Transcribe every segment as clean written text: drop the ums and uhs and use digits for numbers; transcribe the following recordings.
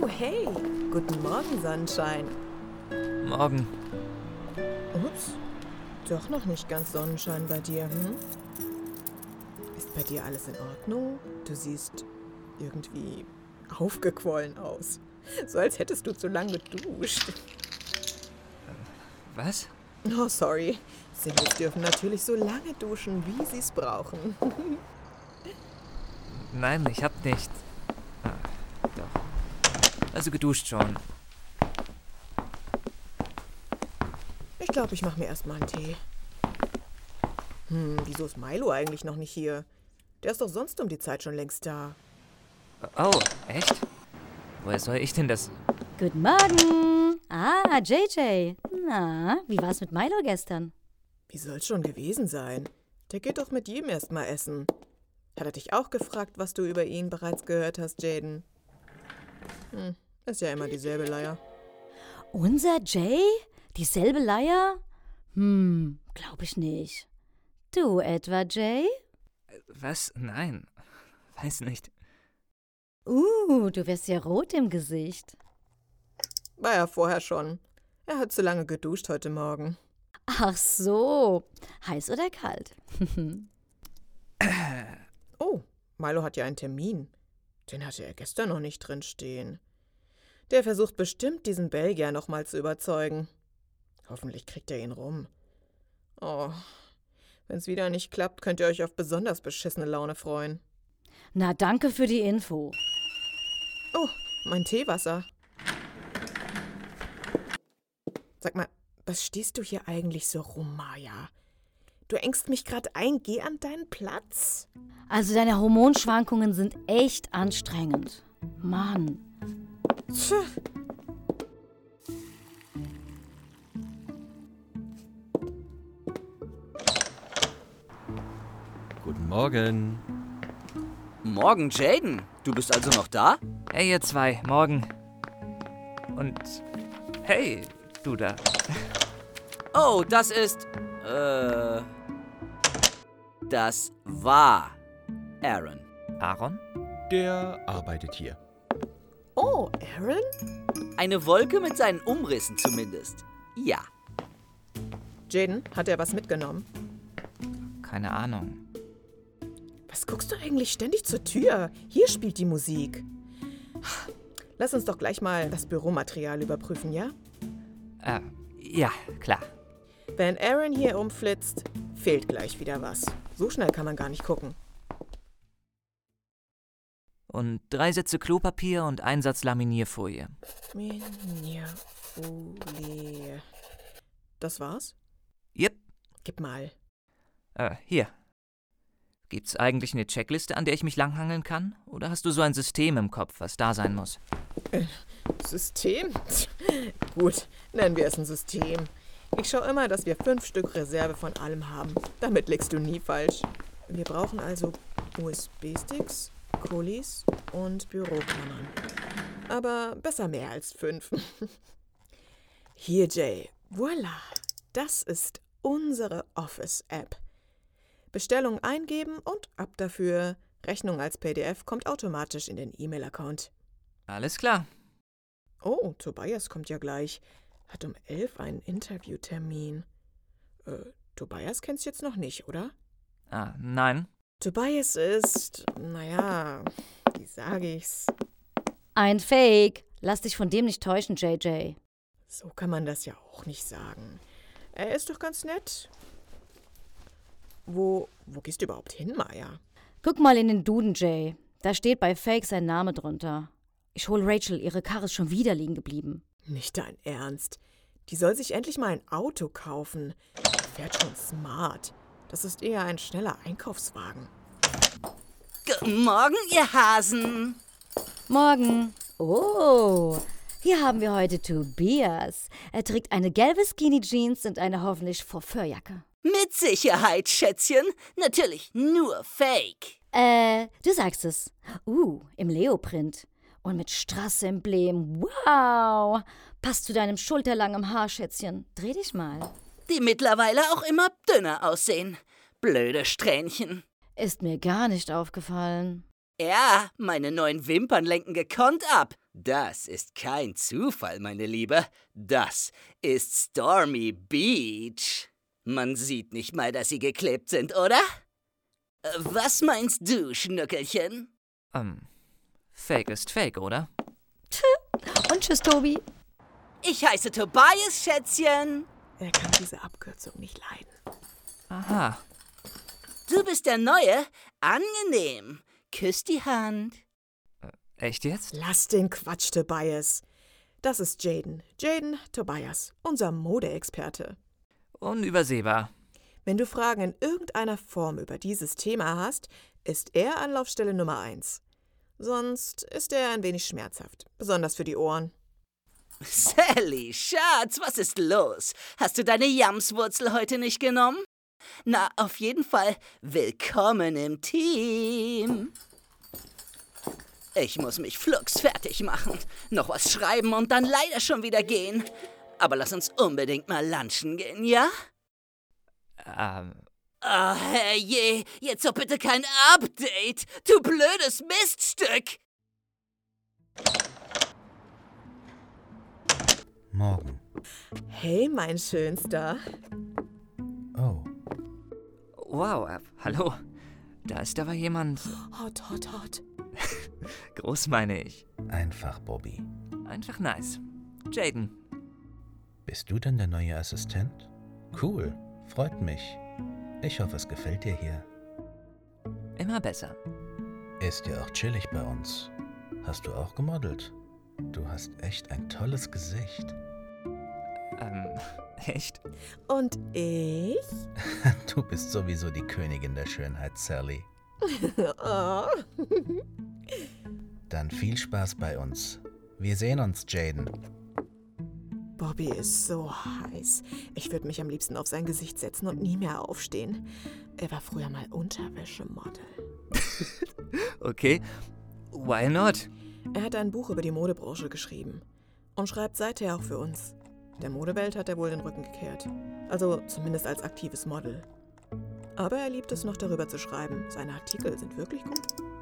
Oh, hey. Guten Morgen, Sonnenschein. Morgen. Ups. Doch noch nicht ganz Sonnenschein bei dir, hm? Ist bei dir alles in Ordnung? Du siehst irgendwie aufgequollen aus. So als hättest du zu lange geduscht. Was? Oh, sorry. Singles dürfen natürlich so lange duschen, wie sie es brauchen. Nein, ich hab nicht. Doch. Also geduscht schon. Ich glaube, ich mache mir erstmal einen Tee. Wieso ist Milo eigentlich noch nicht hier? Der ist doch sonst um die Zeit schon längst da. Oh, echt? Woher soll ich denn das? Guten Morgen. Ah, JJ. Na, wie war's mit Milo gestern? Wie soll's schon gewesen sein? Der geht doch mit jedem erstmal essen. Hat er dich auch gefragt, was du über ihn bereits gehört hast, Jaden? Ist ja immer dieselbe Leier. Unser Jay? Dieselbe Leier? Glaub ich nicht. Du etwa, Jay? Was? Nein. Weiß nicht. Du wirst ja rot im Gesicht. War er vorher schon. Er hat zu lange geduscht heute Morgen. Ach so. Heiß oder kalt? Oh, Milo hat ja einen Termin. Den hatte er gestern noch nicht drin stehen. Der versucht bestimmt, diesen Belgier nochmal zu überzeugen. Hoffentlich kriegt er ihn rum. Oh, wenn's wieder nicht klappt, könnt ihr euch auf besonders beschissene Laune freuen. Na, danke für die Info. Oh, mein Teewasser. Sag mal, was stehst du hier eigentlich so rum, Maya? Du engst mich gerade ein, geh an deinen Platz. Also deine Hormonschwankungen sind echt anstrengend. Mann. Tch. Guten Morgen. Morgen, Jaden. Du bist also noch da? Hey, ihr zwei, morgen. Und hey, du da. Oh, das ist... Das war Aaron. Aaron? Der arbeitet hier. Oh, Aaron? Eine Wolke mit seinen Umrissen zumindest. Ja. Jaden, hat er was mitgenommen? Keine Ahnung. Was guckst du eigentlich ständig zur Tür? Hier spielt die Musik. Lass uns doch gleich mal das Büromaterial überprüfen, ja? Ja, klar. Wenn Aaron hier umflitzt, fehlt gleich wieder was. So schnell kann man gar nicht gucken. Und 3 Sätze Klopapier und 1 Satz Laminierfolie. Laminierfolie. Das war's? Yep. Gib mal. Hier. Gibt's eigentlich eine Checkliste, an der ich mich langhangeln kann? Oder hast du so ein System im Kopf, was da sein muss? System? Gut, nennen wir es ein System. Ich schaue immer, dass wir 5 Stück Reserve von allem haben. Damit liegst du nie falsch. Wir brauchen also USB-Sticks, Kulis und Büroklammern. Aber besser mehr als 5. Hier, Jay. Voila. Das ist unsere Office-App. Bestellung eingeben und ab dafür. Rechnung als PDF kommt automatisch in den E-Mail-Account. Alles klar. Oh, Tobias kommt ja gleich. Hat um 11 einen Interviewtermin. Tobias kennst du jetzt noch nicht, oder? Nein. Tobias ist, wie sage ich's? Ein Fake. Lass dich von dem nicht täuschen, JJ. So kann man das ja auch nicht sagen. Er ist doch ganz nett. Wo gehst du überhaupt hin, Maya? Guck mal in den Duden, Jay. Da steht bei Fake sein Name drunter. Ich hol Rachel, ihre Karre ist schon wieder liegen geblieben. Nicht dein Ernst. Die soll sich endlich mal ein Auto kaufen. Die fährt schon smart. Das ist eher ein schneller Einkaufswagen. Guten Morgen, ihr Hasen. Morgen. Oh, hier haben wir heute Tobias. Er trägt eine gelbe Skinny Jeans und eine hoffentlich Furfurjacke. Mit Sicherheit, Schätzchen. Natürlich nur Fake. Du sagst es. Im Leoprint. Und mit Strass-Emblem. Wow. Passt zu deinem schulterlangen Haar, Schätzchen. Dreh dich mal. Die mittlerweile auch immer dünner aussehen. Blöde Strähnchen. Ist mir gar nicht aufgefallen. Ja, meine neuen Wimpern lenken gekonnt ab. Das ist kein Zufall, meine Liebe. Das ist Stormy Beach. Man sieht nicht mal, dass sie geklebt sind, oder? Was meinst du, Schnuckelchen? Fake ist Fake, oder? Und tschüss, Tobi. Ich heiße Tobias, Schätzchen. Er kann diese Abkürzung nicht leiden. Aha. Du bist der Neue. Angenehm. Küss die Hand. Echt jetzt? Lass den Quatsch, Tobias. Das ist Jaden. Jaden Tobias, unser Modeexperte. Unübersehbar. Wenn du Fragen in irgendeiner Form über dieses Thema hast, ist er Anlaufstelle Nummer 1. Sonst ist er ein wenig schmerzhaft, besonders für die Ohren. Sally, Schatz, was ist los? Hast du deine Jamswurzel heute nicht genommen? Na, auf jeden Fall willkommen im Team. Ich muss mich flugs fertig machen, noch was schreiben und dann leider schon wieder gehen. Aber lass uns unbedingt mal lunchen gehen, ja? Oh, herrje, jetzt doch bitte kein Update, du blödes Miststück! Morgen. Hey, mein Schönster. Oh, Wow, hallo. Da ist aber jemand. Hot, hot, hot. Groß meine ich. einfach Bobby. Einfach nice. Jaden. Bist du denn der neue Assistent? Cool, freut mich. Ich hoffe, es gefällt dir hier. Immer besser. Ist ja auch chillig bei uns. Hast du auch gemodelt? Du hast echt ein tolles Gesicht. Echt? Und ich? Du bist sowieso die Königin der Schönheit, Sally. Oh. Dann viel Spaß bei uns. Wir sehen uns, Jaden. Bobby ist so heiß. Ich würde mich am liebsten auf sein Gesicht setzen und nie mehr aufstehen. Er war früher mal Unterwäschemodel. Okay. Why not? Er hat ein Buch über die Modebranche geschrieben und schreibt seither auch für uns. Der Modewelt hat er wohl den Rücken gekehrt. Also zumindest als aktives Model. Aber er liebt es noch darüber zu schreiben. Seine Artikel sind wirklich gut.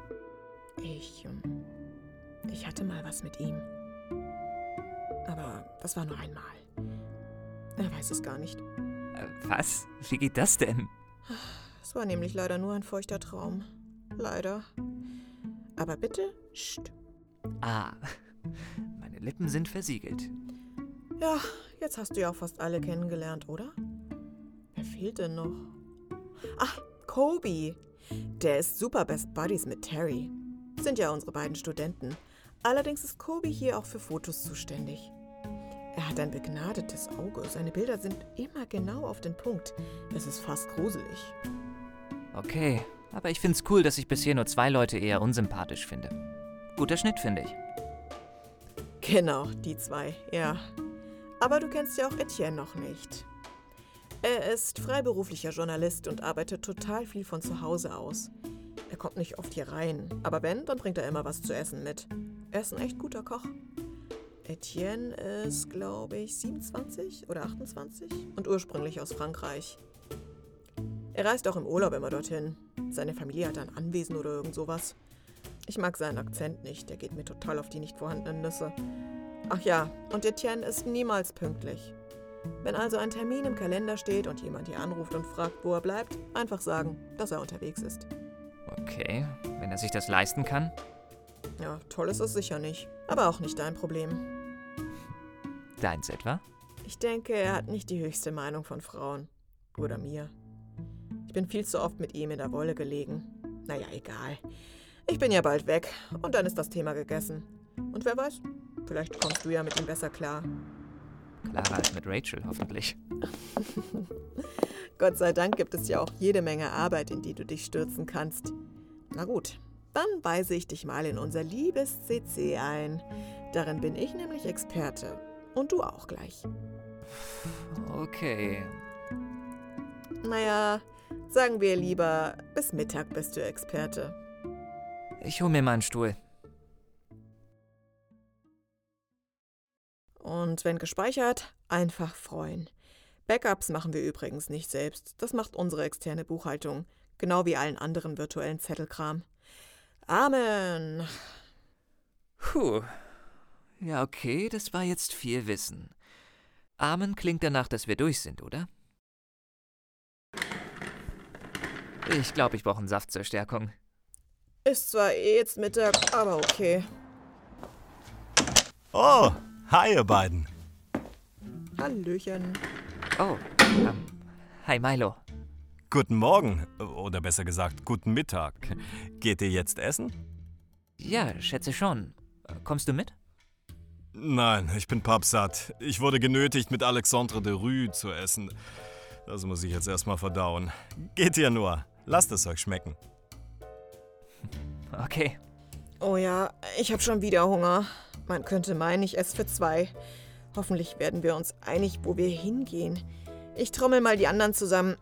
Ich hatte mal was mit ihm. Aber das war nur einmal. Er weiß es gar nicht. Was? Wie geht das denn? Es war nämlich leider nur ein feuchter Traum. Leider. Aber bitte, pst. Ah, meine Lippen sind versiegelt. Ja, jetzt hast du ja auch fast alle kennengelernt, oder? Wer fehlt denn noch? Ach, Kobe. Der ist super Best Buddies mit Terry. Sind ja unsere beiden Studenten. Allerdings ist Kobe hier auch für Fotos zuständig. Er hat ein begnadetes Auge. Seine Bilder sind immer genau auf den Punkt. Es ist fast gruselig. Okay, aber ich find's cool, dass ich bisher nur 2 Leute eher unsympathisch finde. Guter Schnitt, finde ich. Genau, die 2, ja. Aber du kennst ja auch Etienne noch nicht. Er ist freiberuflicher Journalist und arbeitet total viel von zu Hause aus. Er kommt nicht oft hier rein, aber wenn, dann bringt er immer was zu essen mit. Er ist ein echt guter Koch. Etienne ist, glaube ich, 27 oder 28 und ursprünglich aus Frankreich. Er reist auch im Urlaub immer dorthin. Seine Familie hat ein Anwesen oder irgend sowas. Ich mag seinen Akzent nicht, der geht mir total auf die nicht vorhandenen Nüsse. Ach ja, und Etienne ist niemals pünktlich. Wenn also ein Termin im Kalender steht und jemand hier anruft und fragt, wo er bleibt, einfach sagen, dass er unterwegs ist. Okay, wenn er sich das leisten kann. Ja, toll ist es sicher nicht, aber auch nicht dein Problem. Deins etwa? Ich denke, er hat nicht die höchste Meinung von Frauen. Oder mir. Ich bin viel zu oft mit ihm in der Wolle gelegen. Naja, egal. Ich bin ja bald weg und dann ist das Thema gegessen. Und wer weiß, vielleicht kommst du ja mit ihm besser klar. Klarer als mit Rachel, hoffentlich. Gott sei Dank gibt es ja auch jede Menge Arbeit, in die du dich stürzen kannst. Na gut, dann weise ich dich mal in unser liebes CC ein. Darin bin ich nämlich Experte. Und du auch gleich. Okay. Naja, sagen wir lieber, bis Mittag bist du Experte. Ich hol mir mal einen Stuhl. Und wenn gespeichert, einfach freuen. Backups machen wir übrigens nicht selbst. Das macht unsere externe Buchhaltung, genau wie allen anderen virtuellen Zettelkram. Amen. Puh. Ja, okay, das war jetzt viel Wissen. Amen klingt danach, dass wir durch sind, oder? Ich glaube, ich brauche einen Saft zur Stärkung. Ist zwar jetzt Mittag, aber okay. Oh, hi ihr beiden. Hallöchen. Oh, hi Milo. Guten Morgen, oder besser gesagt, guten Mittag. Geht ihr jetzt essen? Ja, schätze schon. Kommst du mit? Nein, ich bin pappsatt. Ich wurde genötigt, mit Alexandre de Rue zu essen. Das muss ich jetzt erstmal verdauen. Geht ihr nur. Lasst es euch schmecken. Okay. Oh ja, ich habe schon wieder Hunger. Man könnte meinen, ich esse für 2. Hoffentlich werden wir uns einig, wo wir hingehen. Ich trommel mal die anderen zusammen.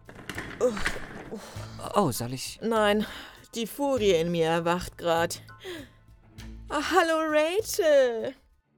Oh, soll ich... Nein, die Furie in mir erwacht gerade. Hallo Rachel.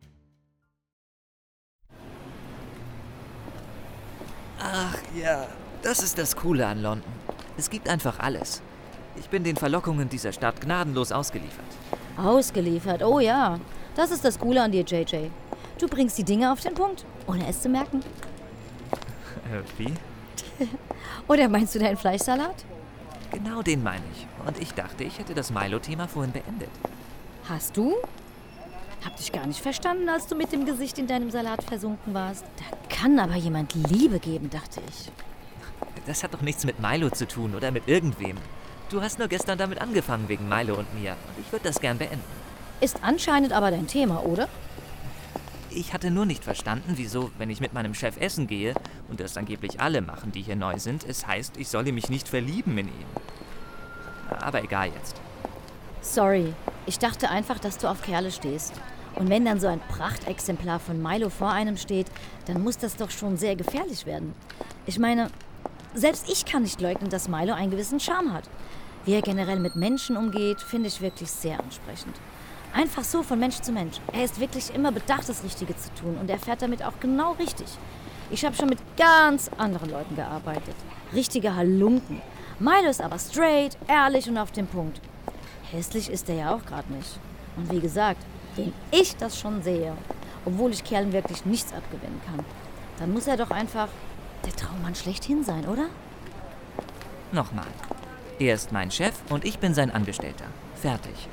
Ach ja, das ist das Coole an London. Es gibt einfach alles. Ich bin den Verlockungen dieser Stadt gnadenlos ausgeliefert. Ausgeliefert, oh ja. Das ist das Coole an dir, JJ. Du bringst die Dinge auf den Punkt, ohne es zu merken. Wie? Oder meinst du deinen Fleischsalat? Genau den meine ich. Und ich dachte, ich hätte das Milo-Thema vorhin beendet. Hast du? Hab dich gar nicht verstanden, als du mit dem Gesicht in deinem Salat versunken warst. Da kann aber jemand Liebe geben, dachte ich. Das hat doch nichts mit Milo zu tun oder mit irgendwem. Du hast nur gestern damit angefangen wegen Milo und mir. Und ich würde das gern beenden. Ist anscheinend aber dein Thema, oder? Ich hatte nur nicht verstanden, wieso, wenn ich mit meinem Chef essen gehe, und das angeblich alle machen, die hier neu sind, es heißt, ich solle mich nicht verlieben in ihn. Aber egal jetzt. Sorry, ich dachte einfach, dass du auf Kerle stehst. Und wenn dann so ein Prachtexemplar von Milo vor einem steht, dann muss das doch schon sehr gefährlich werden. Ich meine, selbst ich kann nicht leugnen, dass Milo einen gewissen Charme hat. Wie er generell mit Menschen umgeht, finde ich wirklich sehr ansprechend. Einfach so von Mensch zu Mensch. Er ist wirklich immer bedacht, das Richtige zu tun und er fährt damit auch genau richtig. Ich habe schon mit ganz anderen Leuten gearbeitet. Richtige Halunken. Milo ist aber straight, ehrlich und auf den Punkt. Hässlich ist er ja auch gerade nicht. Und wie gesagt, wenn ich das schon sehe, obwohl ich Kerlen wirklich nichts abgewinnen kann, dann muss er doch einfach der Traummann schlechthin sein, oder? Nochmal. Er ist mein Chef und ich bin sein Angestellter. Fertig.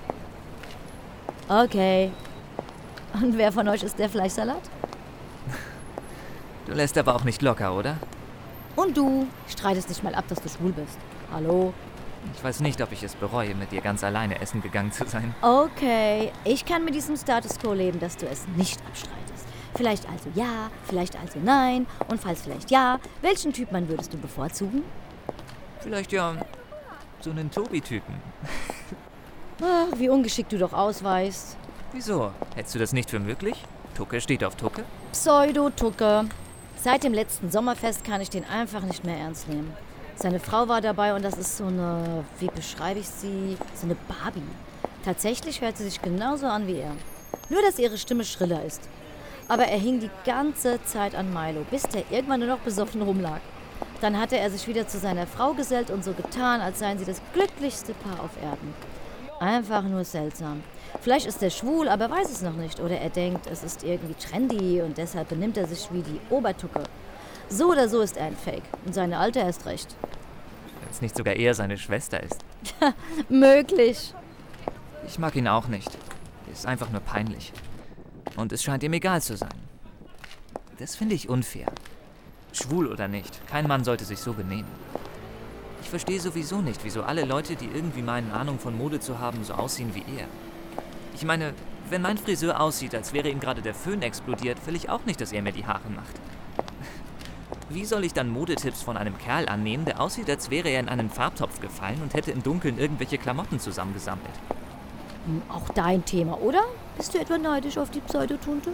Okay. Und wer von euch ist der Fleischsalat? Du lässt aber auch nicht locker, oder? Und du streitest nicht mal ab, dass du schwul bist. Hallo? Ich weiß nicht, ob ich es bereue, mit dir ganz alleine essen gegangen zu sein. Okay, ich kann mit diesem Status quo leben, dass du es nicht abstreitest. Vielleicht also ja, vielleicht also nein. Und falls vielleicht ja, welchen Typ Mann würdest du bevorzugen? Vielleicht ja so einen Tobi-Typen. Ach, wie ungeschickt du doch ausweist. Wieso? Hältst du das nicht für möglich? Tucke steht auf Tucke? Pseudo-Tucke. Seit dem letzten Sommerfest kann ich den einfach nicht mehr ernst nehmen. Seine Frau war dabei und das ist so eine, wie beschreibe ich sie, so eine Barbie. Tatsächlich hört sie sich genauso an wie er. Nur, dass ihre Stimme schriller ist. Aber er hing die ganze Zeit an Milo, bis der irgendwann nur noch besoffen rumlag. Dann hatte er sich wieder zu seiner Frau gesellt und so getan, als seien sie das glücklichste Paar auf Erden. Einfach nur seltsam. Vielleicht ist er schwul, aber weiß es noch nicht. Oder er denkt, es ist irgendwie trendy und deshalb benimmt er sich wie die Obertucke. So oder so ist er ein Fake. Und seine Alte erst recht. Wenn es nicht sogar eher seine Schwester ist. Möglich. Ich mag ihn auch nicht. Ist einfach nur peinlich. Und es scheint ihm egal zu sein. Das finde ich unfair. Schwul oder nicht, kein Mann sollte sich so benehmen. Ich verstehe sowieso nicht, wieso alle Leute, die irgendwie meinen, Ahnung von Mode zu haben, so aussehen wie er. Ich meine, wenn mein Friseur aussieht, als wäre ihm gerade der Föhn explodiert, will ich auch nicht, dass er mir die Haare macht. Wie soll ich dann Modetipps von einem Kerl annehmen, der aussieht, als wäre er in einen Farbtopf gefallen und hätte im Dunkeln irgendwelche Klamotten zusammengesammelt? Auch dein Thema, oder? Bist du etwa neidisch auf die Pseudotunte?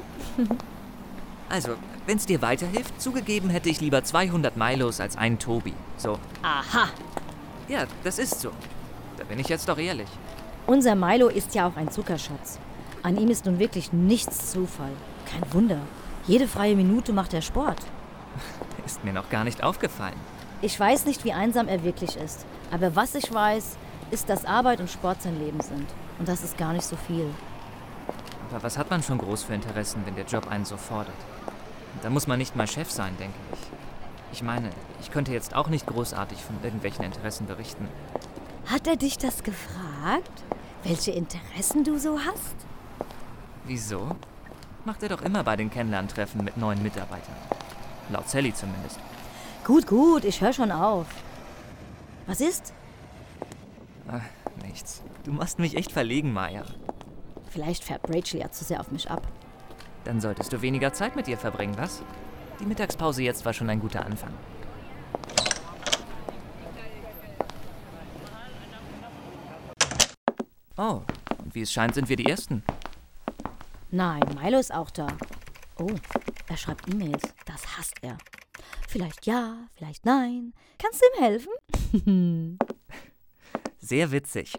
Also, wenn's dir weiterhilft, zugegeben hätte ich lieber 200 Milos als einen Tobi. So. Aha. Ja, das ist so. Da bin ich jetzt doch ehrlich. Unser Milo ist ja auch ein Zuckerschatz. An ihm ist nun wirklich nichts Zufall. Kein Wunder. Jede freie Minute macht er Sport. Ist mir noch gar nicht aufgefallen. Ich weiß nicht, wie einsam er wirklich ist. Aber was ich weiß, ist, dass Arbeit und Sport sein Leben sind. Und das ist gar nicht so viel. Aber was hat man schon groß für Interessen, wenn der Job einen so fordert? Da muss man nicht mal Chef sein, denke ich. Ich meine, ich könnte jetzt auch nicht großartig von irgendwelchen Interessen berichten. Hat er dich das gefragt? Welche Interessen du so hast? Wieso? Macht er doch immer bei den Kennenlerntreffen mit neuen Mitarbeitern. Laut Sally zumindest. Gut, ich höre schon auf. Was ist? Ach, nichts. Du machst mich echt verlegen, Maya. Vielleicht färbt Rachel ja zu sehr auf mich ab. Dann solltest du weniger Zeit mit ihr verbringen, was? Die Mittagspause jetzt war schon ein guter Anfang. Oh, und wie es scheint, sind wir die Ersten. Nein, Milo ist auch da. Oh, er schreibt E-Mails. Das hasst er. Vielleicht ja, vielleicht nein. Kannst du ihm helfen? Sehr witzig.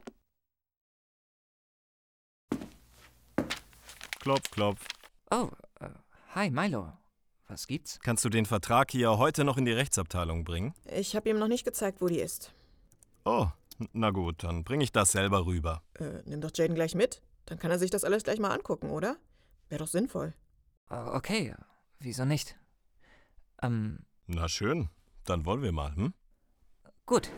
Klopf, klopf. Oh, hi Milo. Was gibt's? Kannst du den Vertrag hier heute noch in die Rechtsabteilung bringen? Ich habe ihm noch nicht gezeigt, wo die ist. Oh, na gut, dann bringe ich das selber rüber. Nimm doch Jaden gleich mit. Dann kann er sich das alles gleich mal angucken, oder? Wäre doch sinnvoll. Okay, wieso nicht? Na schön, dann wollen wir mal, hm? Gut.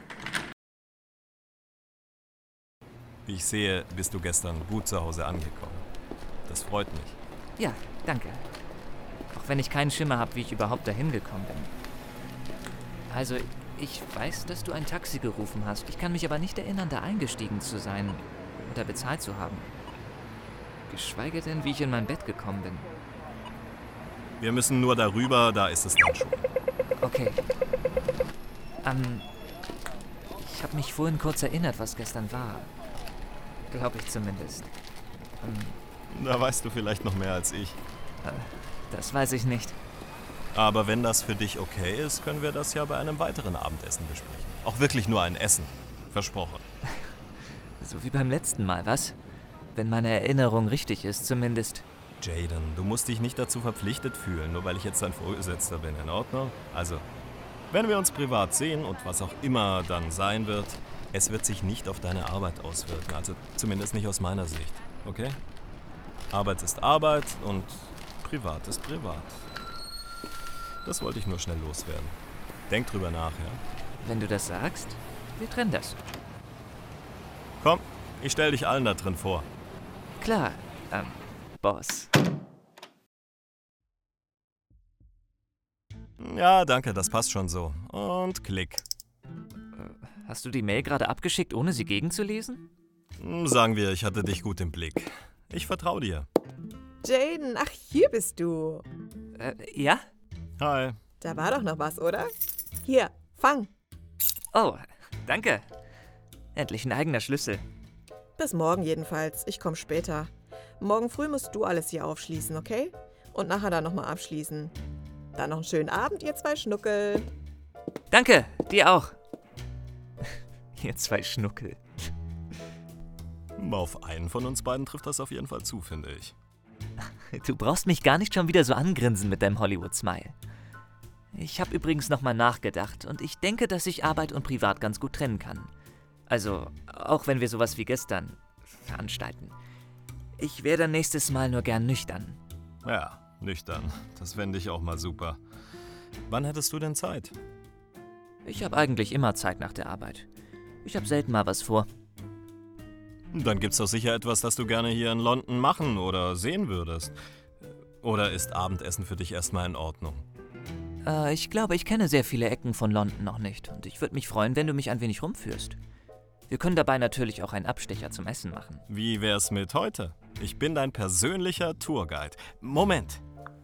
Wie ich sehe, bist du gestern gut zu Hause angekommen. Das freut mich. Ja, danke. Auch wenn ich keinen Schimmer habe, wie ich überhaupt dahin gekommen bin. Also, ich weiß, dass du ein Taxi gerufen hast. Ich kann mich aber nicht erinnern, da eingestiegen zu sein oder bezahlt zu haben. Geschweige denn, wie ich in mein Bett gekommen bin. Wir müssen nur darüber, da ist es dann schon. Okay. Ich habe mich vorhin kurz erinnert, was gestern war. Glaube ich zumindest. Da weißt du vielleicht noch mehr als ich. Das weiß ich nicht. Aber wenn das für dich okay ist, können wir das ja bei einem weiteren Abendessen besprechen. Auch wirklich nur ein Essen. Versprochen. So wie beim letzten Mal, was? Wenn meine Erinnerung richtig ist, zumindest. Jaden, du musst dich nicht dazu verpflichtet fühlen, nur weil ich jetzt dein Vorgesetzter bin, in Ordnung? Also, wenn wir uns privat sehen und was auch immer dann sein wird, es wird sich nicht auf deine Arbeit auswirken, also zumindest nicht aus meiner Sicht, okay? Arbeit ist Arbeit und privat ist privat. Das wollte ich nur schnell loswerden. Denk drüber nach, ja? Wenn du das sagst, wir trennen das. Komm, ich stell dich allen da drin vor. Klar, Boss. Ja, danke, das passt schon so. Und klick. Hast du die Mail gerade abgeschickt, ohne sie gegenzulesen? Sagen wir, ich hatte dich gut im Blick. Ich vertraue dir. Jaden, ach, hier bist du. Ja? Hi. Da war doch noch was, oder? Hier, fang. Oh, danke. Endlich ein eigener Schlüssel. Bis morgen jedenfalls. Ich komme später. Morgen früh musst du alles hier aufschließen, okay? Und nachher dann nochmal abschließen. Dann noch einen schönen Abend, ihr zwei Schnuckel. Danke, dir auch. Ihr zwei Schnuckel. Auf einen von uns beiden trifft das auf jeden Fall zu, finde ich. Du brauchst mich gar nicht schon wieder so angrinsen mit deinem Hollywood-Smile. Ich habe übrigens nochmal nachgedacht und ich denke, dass ich Arbeit und Privat ganz gut trennen kann. Also, auch wenn wir sowas wie gestern veranstalten. Ich wäre dann nächstes Mal nur gern nüchtern. Ja, nüchtern. Das fände ich auch mal super. Wann hättest du denn Zeit? Ich habe eigentlich immer Zeit nach der Arbeit. Ich habe selten mal was vor. Dann gibt's doch sicher etwas, das du gerne hier in London machen oder sehen würdest. Oder ist Abendessen für dich erstmal in Ordnung? Ich glaube, ich kenne sehr viele Ecken von London noch nicht und ich würde mich freuen, wenn du mich ein wenig rumführst. Wir können dabei natürlich auch einen Abstecher zum Essen machen. Wie wär's mit heute? Ich bin dein persönlicher Tourguide. Moment!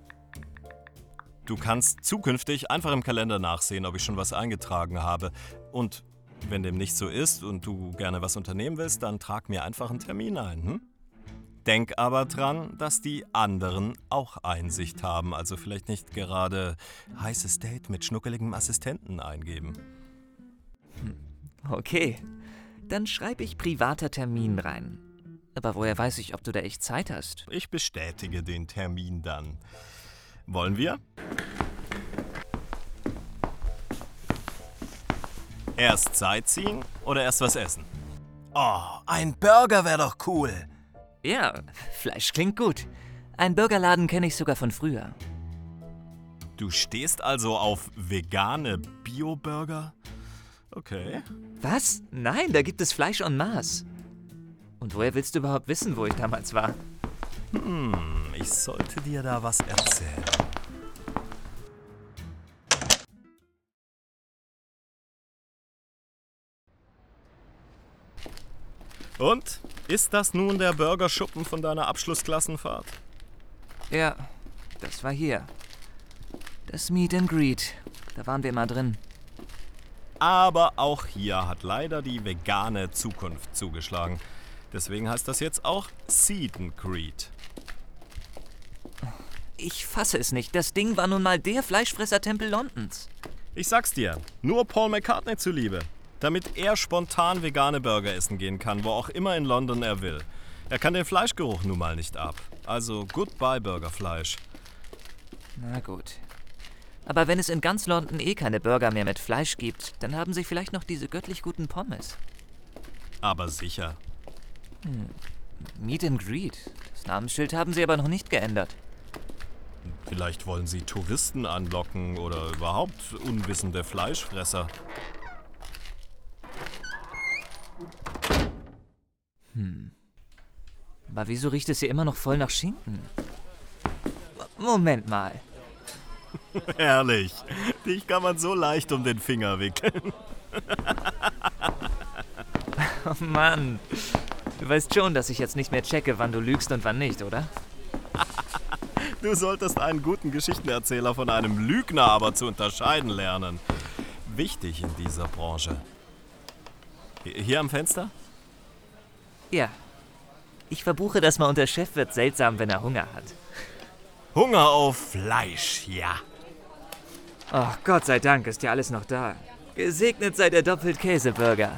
Du kannst zukünftig einfach im Kalender nachsehen, ob ich schon was eingetragen habe. Und wenn dem nicht so ist und du gerne was unternehmen willst, dann trag mir einfach einen Termin ein, hm? Denk aber dran, dass die anderen auch Einsicht haben. Also vielleicht nicht gerade heißes Date mit schnuckeligem Assistenten eingeben. Okay, dann schreibe ich privater Termin rein. Aber woher weiß ich, ob du da echt Zeit hast? Ich bestätige den Termin dann. Wollen wir? Erst Sightseeing oder erst was essen? Oh, ein Burger wäre doch cool. Ja, Fleisch klingt gut. Einen Burgerladen kenne ich sogar von früher. Du stehst also auf vegane Bio-Burger? Okay. Was? Nein, da gibt es Fleisch en masse. Und woher willst du überhaupt wissen, wo ich damals war? Ich sollte dir da was erzählen. Und? Ist das nun der Burgerschuppen von deiner Abschlussklassenfahrt? Ja, das war hier. Das Meet and Greet. Da waren wir mal drin. Aber auch hier hat leider die vegane Zukunft zugeschlagen. Deswegen heißt das jetzt auch Seed and Greet. Ich fasse es nicht. Das Ding war nun mal der Fleischfressertempel Londons. Ich sag's dir, nur Paul McCartney zuliebe. Damit er spontan vegane Burger essen gehen kann, wo auch immer in London er will. Er kann den Fleischgeruch nun mal nicht ab. Also goodbye Burgerfleisch. Na gut. Aber wenn es in ganz London eh keine Burger mehr mit Fleisch gibt, dann haben sie vielleicht noch diese göttlich guten Pommes. Aber sicher. Meet and Greet. Das Namensschild haben sie aber noch nicht geändert. Vielleicht wollen sie Touristen anlocken oder überhaupt unwissende Fleischfresser. Aber wieso riecht es hier immer noch voll nach Schinken? Moment mal. Herrlich. Dich kann man so leicht um den Finger wickeln. Oh Mann. Du weißt schon, dass ich jetzt nicht mehr checke, wann du lügst und wann nicht, oder? Du solltest einen guten Geschichtenerzähler von einem Lügner aber zu unterscheiden lernen. Wichtig in dieser Branche. Hier am Fenster? Ja. Ich verbuche das mal und der Chef wird seltsam, wenn er Hunger hat. Hunger auf Fleisch, ja. Ach, Gott sei Dank ist ja alles noch da. Gesegnet sei der Doppelt-Käseburger.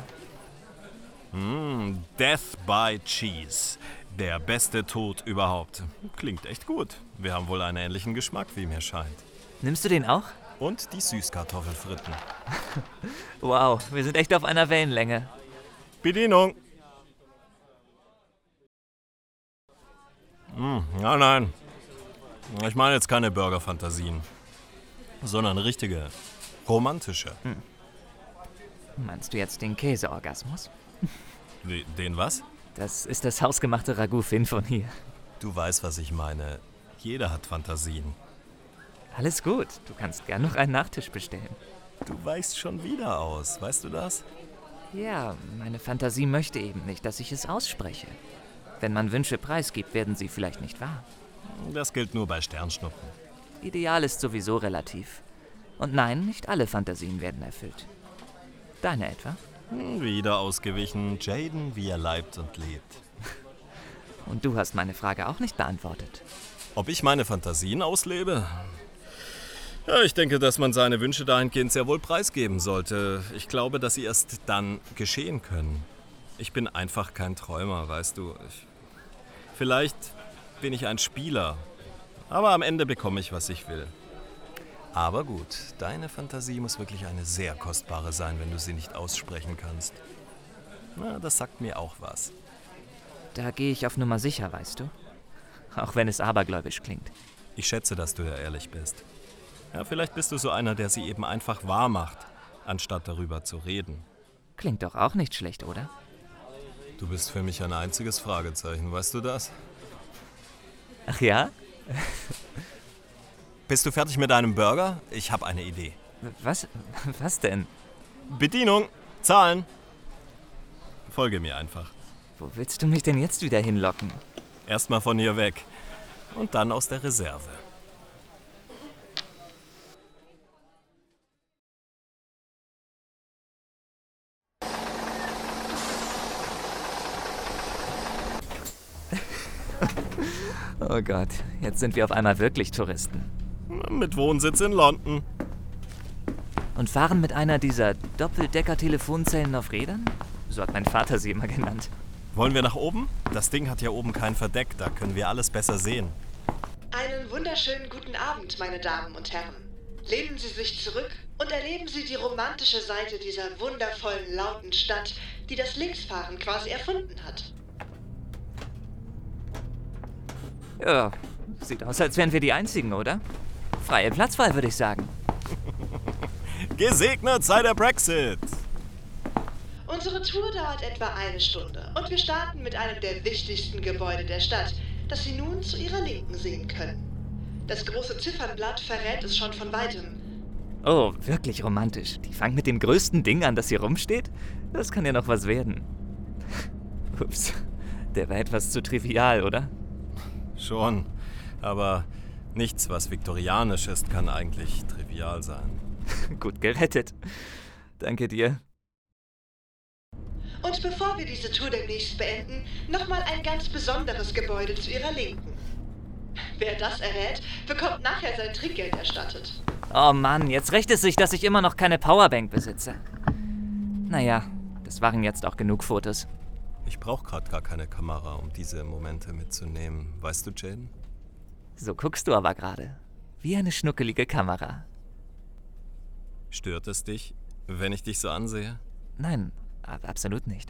Death by Cheese. Der beste Tod überhaupt. Klingt echt gut. Wir haben wohl einen ähnlichen Geschmack, wie mir scheint. Nimmst du den auch? Und die Süßkartoffelfritten. Wow, wir sind echt auf einer Wellenlänge. Bedienung. Nein. Ich meine jetzt keine Burgerfantasien, sondern richtige, romantische. Meinst du jetzt den Käseorgasmus? Den was? Das ist das hausgemachte Ragout Fin von hier. Du weißt, was ich meine. Jeder hat Fantasien. Alles gut, du kannst gern noch einen Nachtisch bestellen. Du weichst schon wieder aus, weißt du das? Ja, meine Fantasie möchte eben nicht, dass ich es ausspreche. Wenn man Wünsche preisgibt, werden sie vielleicht nicht wahr. Das gilt nur bei Sternschnuppen. Ideal ist sowieso relativ. Und nein, nicht alle Fantasien werden erfüllt. Deine etwa? Wieder ausgewichen. Jaden, wie er leibt und lebt. Und du hast meine Frage auch nicht beantwortet. Ob ich meine Fantasien auslebe? Ja, ich denke, dass man seine Wünsche dahingehend sehr wohl preisgeben sollte. Ich glaube, dass sie erst dann geschehen können. Ich bin einfach kein Träumer, weißt du. Vielleicht bin ich ein Spieler. Aber am Ende bekomme ich, was ich will. Aber gut, deine Fantasie muss wirklich eine sehr kostbare sein, wenn du sie nicht aussprechen kannst. Na, das sagt mir auch was. Da gehe ich auf Nummer sicher, weißt du? Auch wenn es abergläubisch klingt. Ich schätze, dass du ja ehrlich bist. Ja, vielleicht bist du so einer, der sie eben einfach wahr macht, anstatt darüber zu reden. Klingt doch auch nicht schlecht, oder? Du bist für mich ein einziges Fragezeichen, weißt du das? Ach ja? Bist du fertig mit deinem Burger? Ich habe eine Idee. Was? Was denn? Bedienung, zahlen. Folge mir einfach. Wo willst du mich denn jetzt wieder hinlocken? Erstmal von hier weg und dann aus der Reserve. Oh Gott, jetzt sind wir auf einmal wirklich Touristen. Mit Wohnsitz in London. Und fahren mit einer dieser Doppeldecker-Telefonzellen auf Rädern? So hat mein Vater sie immer genannt. Wollen wir nach oben? Das Ding hat ja oben kein Verdeck, da können wir alles besser sehen. Einen wunderschönen guten Abend, meine Damen und Herren. Lehnen Sie sich zurück und erleben Sie die romantische Seite dieser wundervollen, lauten Stadt, die das Linksfahren quasi erfunden hat. Ja, sieht aus, als wären wir die Einzigen, oder? Freie Platzwahl, würde ich sagen. Gesegnet sei der Brexit! Unsere Tour dauert etwa 1 Stunde und wir starten mit einem der wichtigsten Gebäude der Stadt, das Sie nun zu Ihrer Linken sehen können. Das große Ziffernblatt verrät es schon von weitem. Oh, wirklich romantisch. Die fangen mit dem größten Ding an, das hier rumsteht? Das kann ja noch was werden. Ups, der war etwas zu trivial, oder? Schon, aber nichts, was viktorianisch ist, kann eigentlich trivial sein. Gut gerettet. Danke dir. Und bevor wir diese Tour demnächst beenden, nochmal ein ganz besonderes Gebäude zu Ihrer Linken. Wer das errät, bekommt nachher sein Trinkgeld erstattet. Oh Mann, jetzt rächt es sich, dass ich immer noch keine Powerbank besitze. Naja, das waren jetzt auch genug Fotos. Ich brauche gerade gar keine Kamera, um diese Momente mitzunehmen. Weißt du, Jaden? So guckst du aber gerade. Wie eine schnuckelige Kamera. Stört es dich, wenn ich dich so ansehe? Nein, absolut nicht.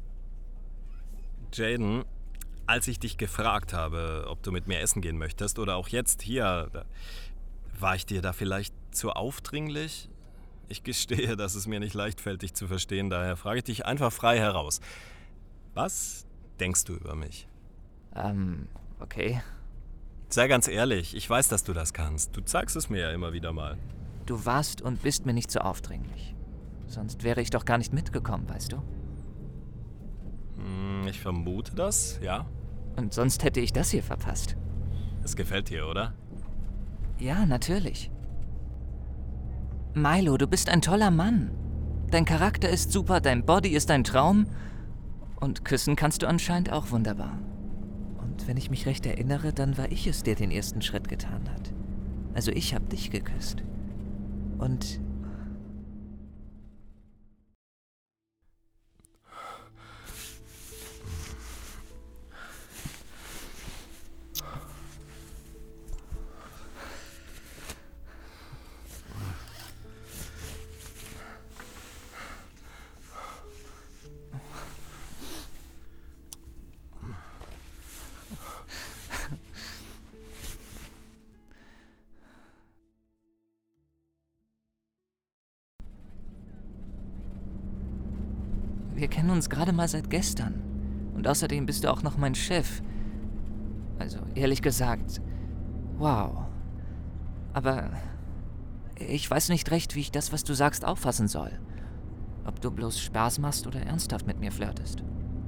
Jaden, als ich dich gefragt habe, ob du mit mir essen gehen möchtest oder auch jetzt hier, war ich dir da vielleicht zu aufdringlich? Ich gestehe, dass es mir nicht leicht fällt, dich zu verstehen, daher frage ich dich einfach frei heraus. Was denkst du über mich? Okay. Sei ganz ehrlich, ich weiß, dass du das kannst. Du zeigst es mir ja immer wieder mal. Du warst und bist mir nicht so aufdringlich. Sonst wäre ich doch gar nicht mitgekommen, weißt du? Ich vermute das, ja. Und sonst hätte ich das hier verpasst. Es gefällt dir, oder? Ja, natürlich. Milo, du bist ein toller Mann. Dein Charakter ist super, dein Body ist ein Traum. Und küssen kannst du anscheinend auch wunderbar. Und wenn ich mich recht erinnere, dann war ich es, der den ersten Schritt getan hat. Also ich habe dich geküsst. Und... Wir kennen uns gerade mal seit gestern. Und außerdem bist du auch noch mein Chef. Also, ehrlich gesagt, wow. Aber ich weiß nicht recht, wie ich das, was du sagst, auffassen soll. Ob du bloß Spaß machst oder ernsthaft mit mir flirtest.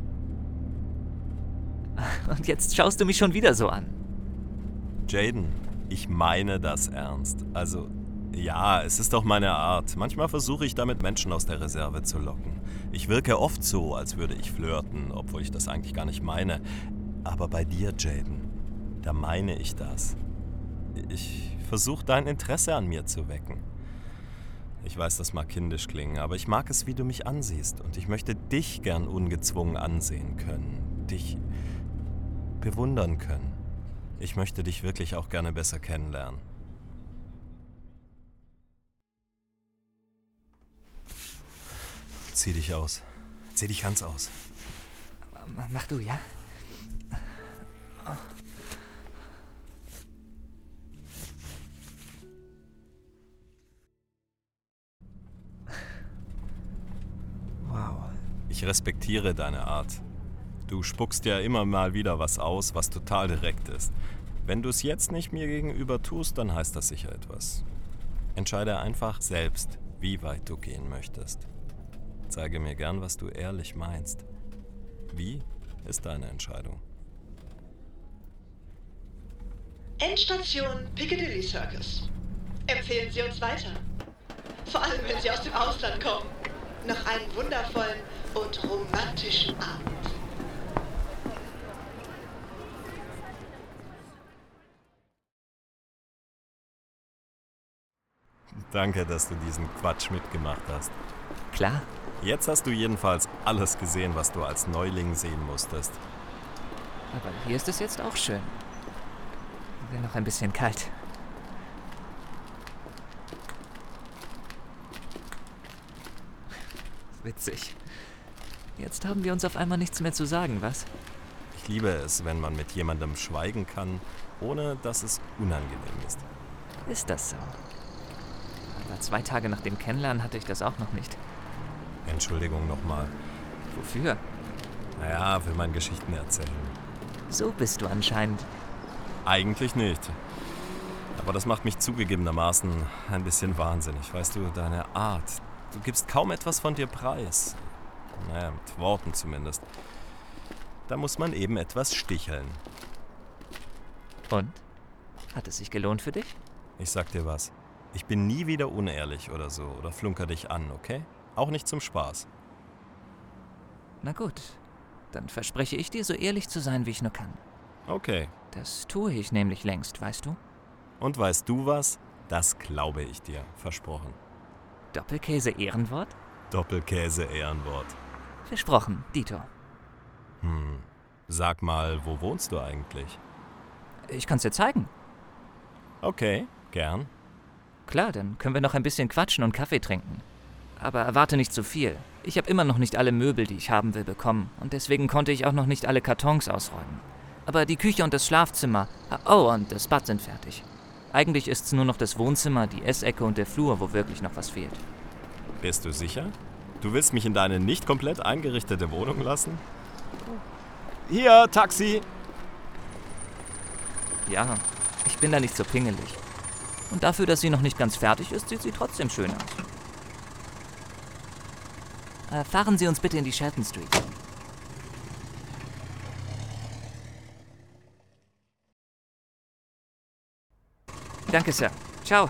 Und jetzt schaust du mich schon wieder so an. Jaden, ich meine das ernst. Also, ja, es ist doch meine Art. Manchmal versuche ich damit Menschen aus der Reserve zu locken. Ich wirke oft so, als würde ich flirten, obwohl ich das eigentlich gar nicht meine. Aber bei dir, Jaden, da meine ich das. Ich versuche dein Interesse an mir zu wecken. Ich weiß, das mag kindisch klingen, aber ich mag es, wie du mich ansiehst. Und ich möchte dich gern ungezwungen ansehen können. Dich bewundern können. Ich möchte dich wirklich auch gerne besser kennenlernen. Zieh dich aus. Zieh dich ganz aus. Mach du, ja? Wow. Ich respektiere deine Art. Du spuckst ja immer mal wieder was aus, was total direkt ist. Wenn du es jetzt nicht mir gegenüber tust, dann heißt das sicher etwas. Entscheide einfach selbst, wie weit du gehen möchtest. Zeige mir gern, was du ehrlich meinst. Wie ist deine Entscheidung? Endstation Piccadilly Circus. Empfehlen Sie uns weiter. Vor allem, wenn Sie aus dem Ausland kommen. Noch einen wundervollen und romantischen Abend. Danke, dass du diesen Quatsch mitgemacht hast. Klar. Jetzt hast du jedenfalls alles gesehen, was du als Neuling sehen musstest. Aber hier ist es jetzt auch schön. Wäre noch ein bisschen kalt. Witzig. Jetzt haben wir uns auf einmal nichts mehr zu sagen, was? Ich liebe es, wenn man mit jemandem schweigen kann, ohne dass es unangenehm ist. Ist das so? Aber 2 Tage nach dem Kennenlernen hatte ich das auch noch nicht. Entschuldigung nochmal. Wofür? Naja, will man Geschichten erzählen. So bist du anscheinend. Eigentlich nicht. Aber das macht mich zugegebenermaßen ein bisschen wahnsinnig. Weißt du, deine Art. Du gibst kaum etwas von dir preis. Naja, mit Worten zumindest. Da muss man eben etwas sticheln. Und? Hat es sich gelohnt für dich? Ich sag dir was. Ich bin nie wieder unehrlich oder so oder flunker dich an, okay? Auch nicht zum Spaß. Na gut, dann verspreche ich dir, so ehrlich zu sein, wie ich nur kann. Okay. Das tue ich nämlich längst, weißt du? Und weißt du was? Das glaube ich dir. Versprochen. Doppelkäse Ehrenwort? Doppelkäse Ehrenwort. Versprochen, Dito. Sag mal, wo wohnst du eigentlich? Ich kann's dir zeigen. Okay, gern. Klar, dann können wir noch ein bisschen quatschen und Kaffee trinken. Aber erwarte nicht zu viel. Ich habe immer noch nicht alle Möbel, die ich haben will, bekommen. Und deswegen konnte ich auch noch nicht alle Kartons ausräumen. Aber die Küche und das Schlafzimmer, und das Bad sind fertig. Eigentlich ist's nur noch das Wohnzimmer, die Essecke und der Flur, wo wirklich noch was fehlt. Bist du sicher? Du willst mich in deine nicht komplett eingerichtete Wohnung lassen? Hier, Taxi! Ja, ich bin da nicht so pingelig. Und dafür, dass sie noch nicht ganz fertig ist, sieht sie trotzdem schön aus. Fahren Sie uns bitte in die Shelton Street. Danke, Sir. Ciao.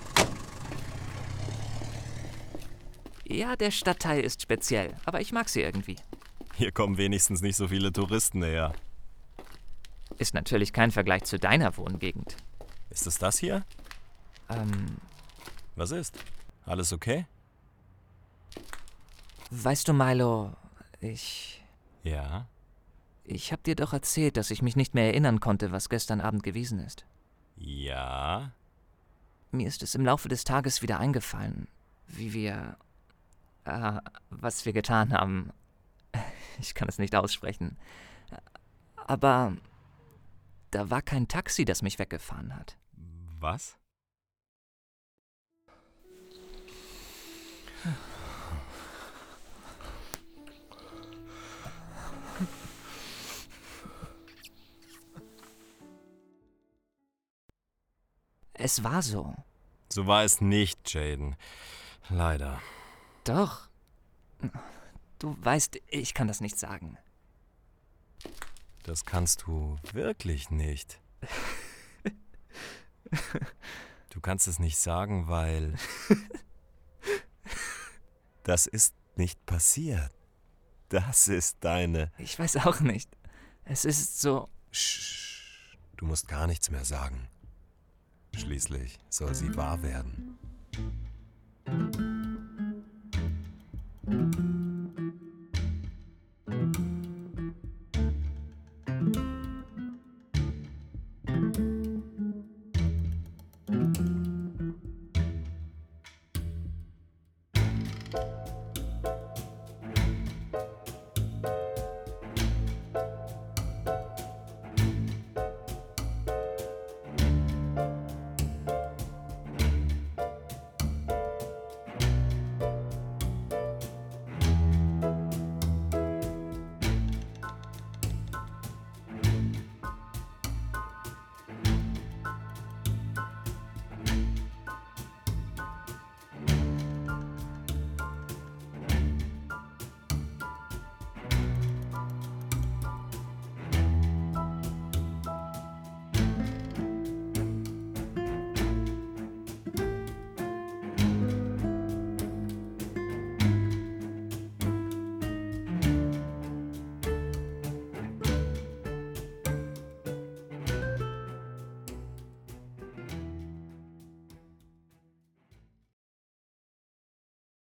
Ja, der Stadtteil ist speziell, aber ich mag sie irgendwie. Hier kommen wenigstens nicht so viele Touristen her. Ist natürlich kein Vergleich zu deiner Wohngegend. Ist es das hier? Was ist? Alles okay? Weißt du, Milo, Ja? ich hab dir doch erzählt, dass ich mich nicht mehr erinnern konnte, was gestern Abend gewesen ist. Ja? Mir ist es im Laufe des Tages wieder eingefallen, was wir getan haben. Ich kann es nicht aussprechen. Aber da war kein Taxi, das mich weggefahren hat. Was? Es war so. So war es nicht, Jaden. Leider. Doch. Du weißt, ich kann das nicht sagen. Das kannst du wirklich nicht. Du kannst es nicht sagen, weil... Das ist nicht passiert. Das ist deine... Ich weiß auch nicht. Es ist so... Sch, du musst gar nichts mehr sagen. Schließlich soll sie wahr werden.